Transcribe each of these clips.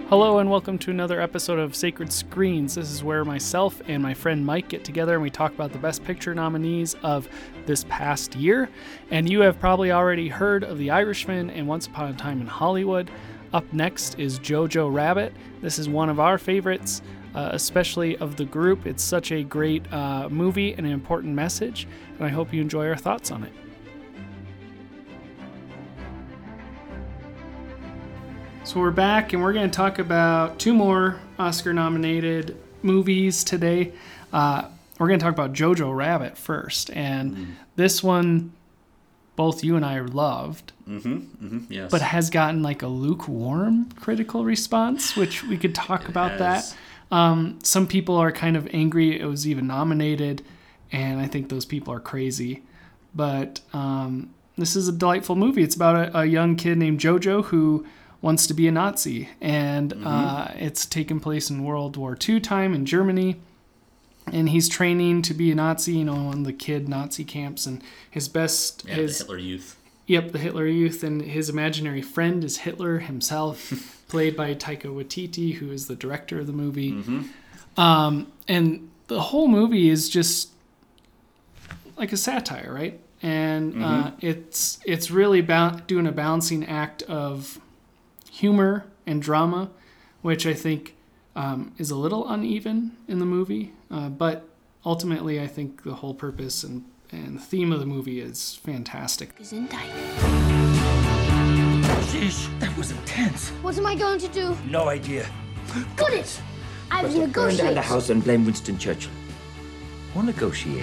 Hello and welcome to another episode of Sacred Screens. This is where myself and my friend Mike get together and we talk about the Best Picture nominees of this past year. And you have probably already heard of The Irishman and Once Upon a Time in Hollywood. Up next is Jojo Rabbit. This is one of our favorites, especially of the group. It's such a great movie and an important message, and I hope you enjoy our thoughts on it. So we're back, and we're going to talk about two more Oscar-nominated movies today. We're going to talk about Jojo Rabbit first, and this one, both you and I loved, yes, but has gotten like a lukewarm critical response, which we could talk about that. Some people are kind of angry it was even nominated, and I think those people are crazy. But this is a delightful movie. It's about a young kid named Jojo who wants to be a Nazi, and it's taken place in World War II time in Germany, and he's training to be a Nazi, in the kid Nazi camps, and the Hitler Youth. Yep, the Hitler Youth, and his imaginary friend is Hitler himself, played by Taika Waititi, who is the director of the movie. And the whole movie is just like a satire, right? And it's really doing a balancing act of humor and drama, which I think is a little uneven in the movie. But ultimately, I think the whole purpose and the theme of the movie is fantastic. Gesundheit. Sheesh, that was intense. What am I going to do? No idea. Got it! I've Burn down negotiated. the house and blame Winston Churchill. Or negotiate.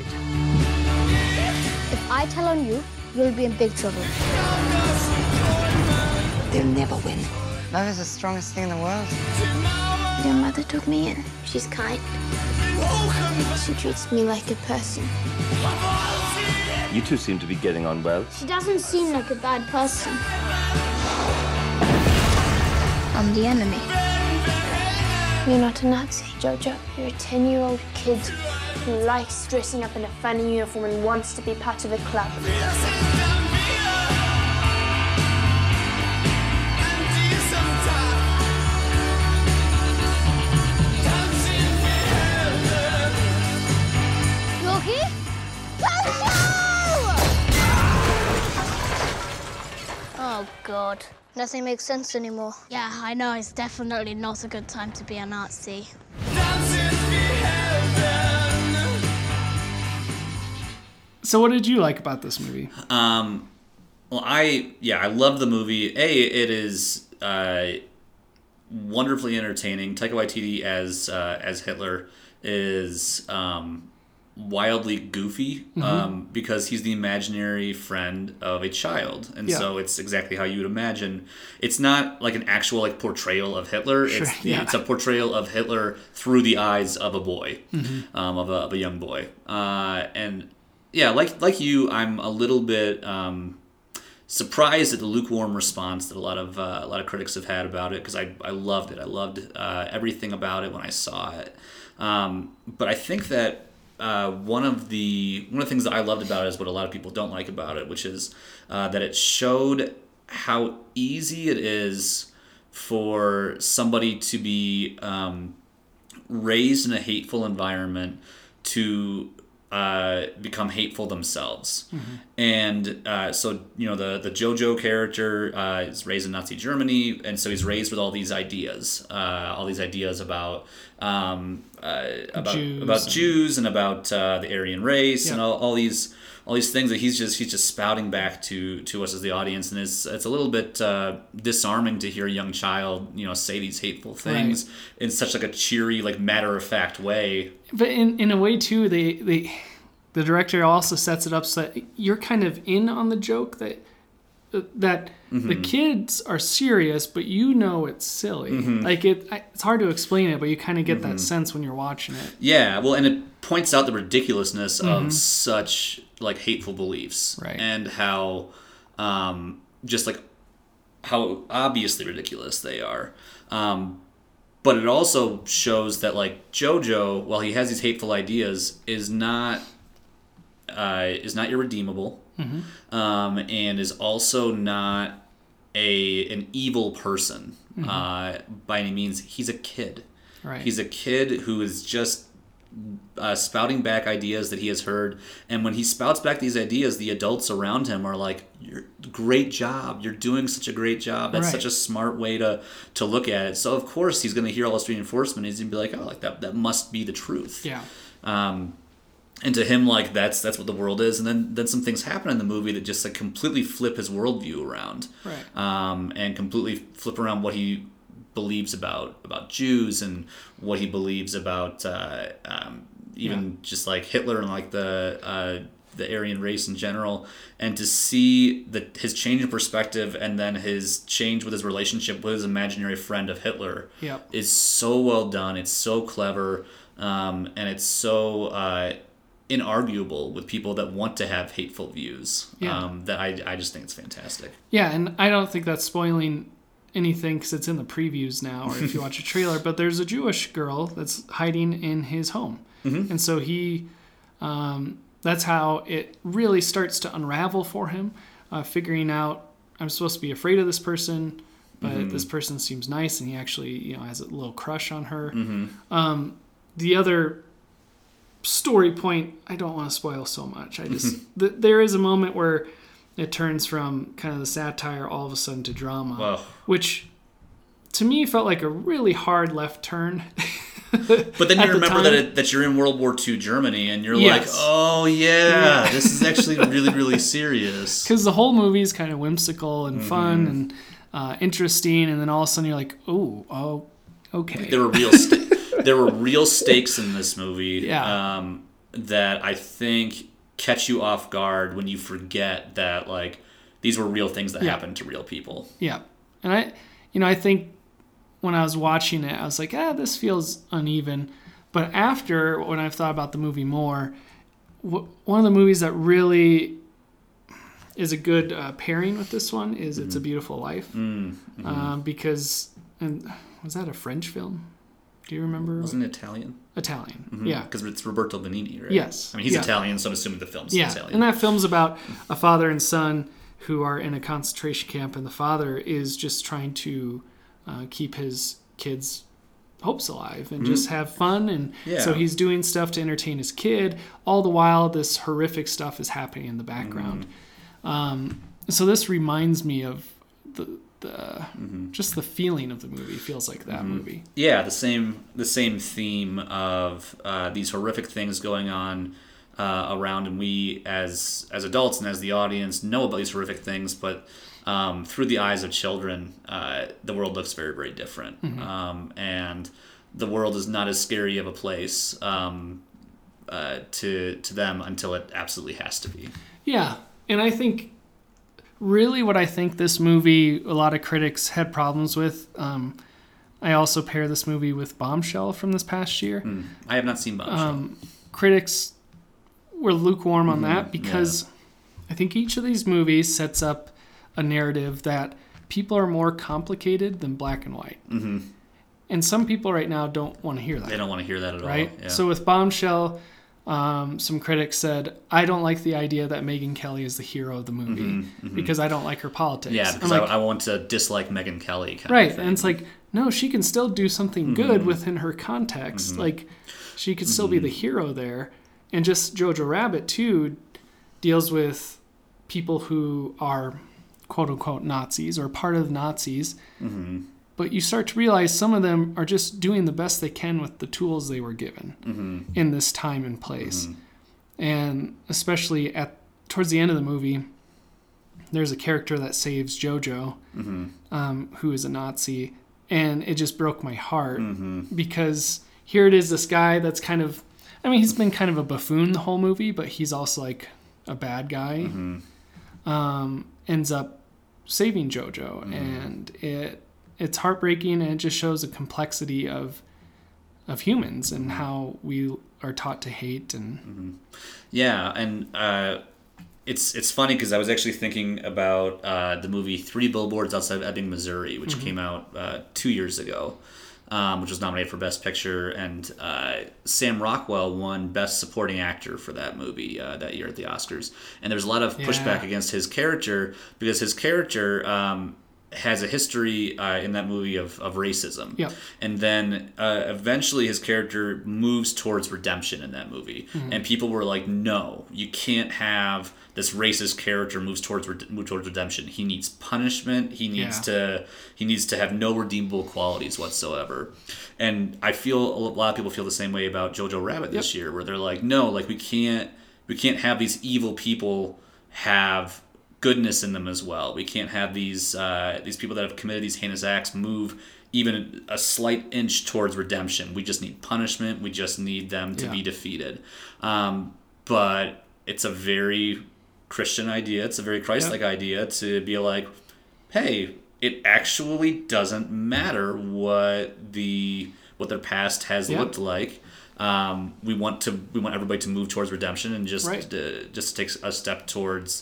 If I tell on you, you'll be in big trouble. They'll never win. Love is the strongest thing in the world. Your mother took me in. She's kind. She treats me like a person. You two seem to be getting on well. She doesn't seem like a bad person. I'm the enemy. You're not a Nazi, Jojo. You're a 10-year-old kid who likes dressing up in a funny uniform and wants to be part of a club. You okay? Oh, God. Nothing makes sense anymore. Yeah, I know. It's definitely not a good time to be a Nazi. So what did you like about this movie? Well, I love the movie. It is wonderfully entertaining. Taika Waititi as Hitler is wildly goofy because he's the imaginary friend of a child, and so it's exactly how you would imagine. It's not like an actual portrayal of Hitler. It's a portrayal of Hitler through the eyes of a boy, of a young boy, and yeah, like you, I'm a little bit surprised at the lukewarm response that a lot of critics have had about it, because I loved it. I loved everything about it when I saw it. But I think that one of the things that I loved about it is what a lot of people don't like about it, which is that it showed how easy it is for somebody to be raised in a hateful environment to become hateful themselves. And so the Jojo character is raised in Nazi Germany, and so he's raised with all these ideas about Jews and about the Aryan race, and all these things that he's just spouting back to us as the audience, and it's a little bit disarming to hear a young child say these hateful things in such a cheery, matter of fact way. But in a way too, the director also sets it up so that you're kind of in on the joke, that the kids are serious, but it's silly. It's hard to explain it, but you kind of get that sense when you're watching it. Yeah, well, and it points out the ridiculousness of such hateful beliefs, and how how obviously ridiculous they are. But it also shows that Jojo, while he has these hateful ideas, is not irredeemable, and is also not an evil person by any means. He's a kid. Right. He's a kid who is just spouting back ideas that he has heard, and when he spouts back these ideas, the adults around him are like, great job, you're doing such a great job, that's such a smart way to look at it. So of course he's going to hear all this reinforcement, he's going to be like, oh, like that must be the truth. Yeah. And to him, like, that's what the world is. And then some things happen in the movie that just like completely flip his worldview around, right. And completely flip around what he believes about Jews and what he believes about just like Hitler and like the Aryan race in general. And to see his change in perspective and then his change with his relationship with his imaginary friend of Hitler is so well done. It's so clever, and it's so inarguable with people that want to have hateful views. That I just think it's fantastic. Yeah, and I don't think that's spoiling anything because it's in the previews now, or if you watch a trailer. But there's a Jewish girl that's hiding in his home, and so he, that's how it really starts to unravel for him, figuring out, I'm supposed to be afraid of this person, but this person seems nice, and he actually has a little crush on her. The other story point, I don't want to spoil so much. I just there is a moment where it turns from kind of the satire all of a sudden to drama, which to me felt like a really hard left turn. But then you remember that you're in World War II Germany, and you're like, oh yeah, this is actually really, really serious. Because the whole movie is kind of whimsical and fun and interesting, and then all of a sudden you're like, oh, okay. There were real stakes in this movie that I think catch you off guard when you forget that like these were real things that happened to real people. Yeah, and I think when I was watching it, I was like, this feels uneven. But after, when I've thought about the movie more, one of the movies that really is a good pairing with this one is It's a Beautiful Life, because was that a French film? Do you remember? Wasn't it Italian? Italian, yeah. Because it's Roberto Benigni, right? Yes. I mean, he's Italian, so I'm assuming the film's Italian. And that film's about a father and son who are in a concentration camp, and the father is just trying to keep his kids' hopes alive and just have fun. And so he's doing stuff to entertain his kid. All the while, this horrific stuff is happening in the background. So this reminds me of just the feeling of the movie feels like that movie. Yeah, the same theme of these horrific things going on around, and we as adults and as the audience know about these horrific things, but through the eyes of children, the world looks very, very different, and the world is not as scary of a place to them until it absolutely has to be. Yeah, and I think. Really what I think this movie, a lot of critics had problems with. I also pair this movie with Bombshell from this past year. I have not seen Bombshell. Critics were lukewarm on that because I think each of these movies sets up a narrative that people are more complicated than black and white. And some people right now don't want to hear that. They don't want to hear that at all. Right? Yeah. So with Bombshell, some critics said, I don't like the idea that Megyn Kelly is the hero of the movie because I don't like her politics. Yeah, because I want to dislike Megyn Kelly. Kind of thing. And it's like, no, she can still do something good within her context. Like, she could still be the hero there. And just Jojo Rabbit, too, deals with people who are quote-unquote Nazis or part of Nazis. But you start to realize some of them are just doing the best they can with the tools they were given in this time and place. And especially towards the end of the movie, there's a character that saves Jojo, who is a Nazi. And it just broke my heart because here it is, this guy that's kind of, I mean, he's been kind of a buffoon the whole movie, but he's also like a bad guy. Ends up saving Jojo. And it's heartbreaking, and it just shows the complexity of humans and how we are taught to hate. And it's funny because I was actually thinking about the movie 3 Billboards Outside of Ebbing, Missouri, which came out 2 years ago, which was nominated for Best Picture, and Sam Rockwell won Best Supporting Actor for that movie that year at the Oscars. And there's a lot of pushback against his character because his character has a history in that movie of racism. Yep. And then eventually his character moves towards redemption in that movie. Mm-hmm. And people were like, no, you can't have this racist character move towards redemption. He needs punishment. He needs to have no redeemable qualities whatsoever. And I feel a lot of people feel the same way about Jojo Rabbit this year, where they're like, no, like we can't have these evil people have goodness in them as well. We can't have these people that have committed these heinous acts move even a slight inch towards redemption. We just need punishment. We just need them to be defeated. But it's a very Christian idea. It's a very Christ-like idea to be like, hey, it actually doesn't matter what their past has looked like. We want everybody to move towards redemption and just take a step towards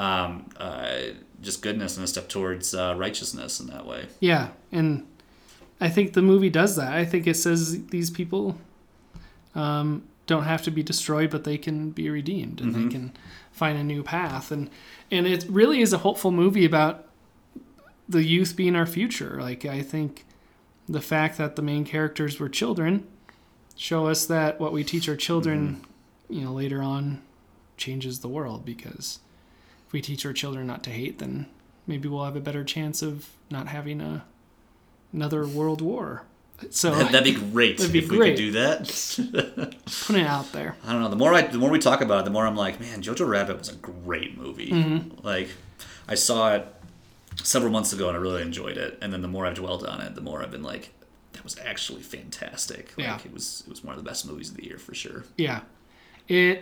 just goodness and a step towards righteousness in that way. Yeah, and I think the movie does that. I think it says these people don't have to be destroyed, but they can be redeemed and they can find a new path. And it really is a hopeful movie about the youth being our future. Like, I think the fact that the main characters were children show us that what we teach our children, later on changes the world, because if we teach our children not to hate, then maybe we'll have a better chance of not having another world war. So that'd be great if we could do that. Put it out there. I don't know. The more we talk about it, the more I'm like, man, Jojo Rabbit was a great movie. Mm-hmm. Like, I saw it several months ago and I really enjoyed it. And then the more I've dwelled on it, the more I've been like, that was actually fantastic. Like, it was one of the best movies of the year for sure. Yeah, it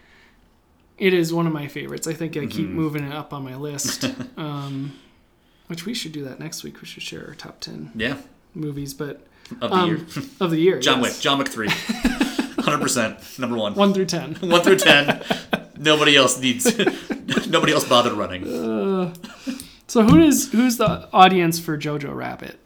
is one of my favorites. I think I keep moving it up on my list. Which we should do that next week. We should share our top 10 movies, but of the year. Of the year. John Wick 3. 100% number 1. 1 through 10. 1 through 10. Nobody else bothered running. So who's the audience for Jojo Rabbit?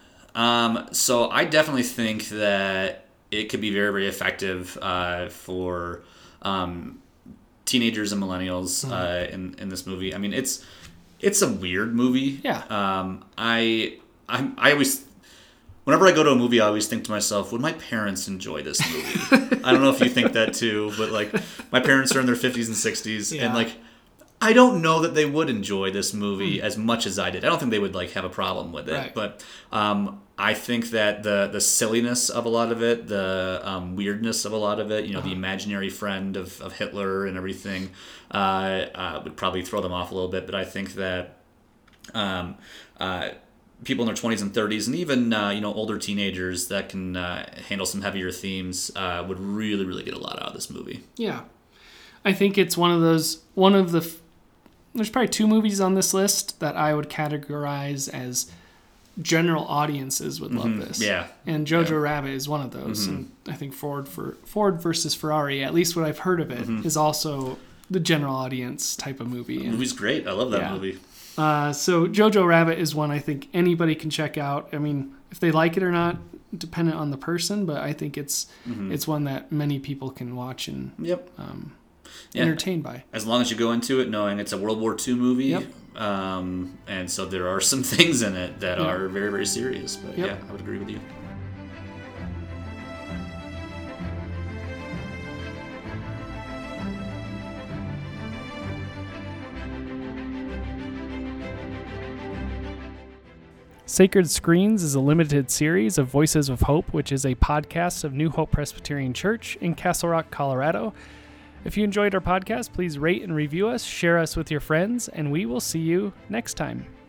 So I definitely think that it could be very, very effective for teenagers and millennials in this movie. I mean, it's a weird movie. Yeah. I always, whenever I go to a movie, I always think to myself, would my parents enjoy this movie? I don't know if you think that too, but like, my parents are in their 50s and 60s, and like, I don't know that they would enjoy this movie as much as I did. I don't think they would like have a problem with it, but I think that the silliness of a lot of it, the weirdness of a lot of it, the imaginary friend of Hitler and everything, would probably throw them off a little bit. But I think that people in their 20s and 30s, and even older teenagers that can handle some heavier themes, would really, really get a lot out of this movie. Yeah, I think it's there's probably 2 movies on this list that I would categorize as general audiences would love this. Yeah. And Jojo Rabbit is one of those. And I think Ford versus Ferrari, at least what I've heard of it, is also the general audience type of movie. The movie's great. I love that movie. So Jojo Rabbit is one I think anybody can check out. I mean, if they like it or not, dependent on the person, but I think it's one that many people can watch and entertained by. As long as you go into it knowing it's a World War II movie. Yep. And so there are some things in it that are very, very serious. But I would agree with you. Sacred Screens is a limited series of Voices of Hope, which is a podcast of New Hope Presbyterian Church in Castle Rock, Colorado. If you enjoyed our podcast, please rate and review us, share us with your friends, and we will see you next time.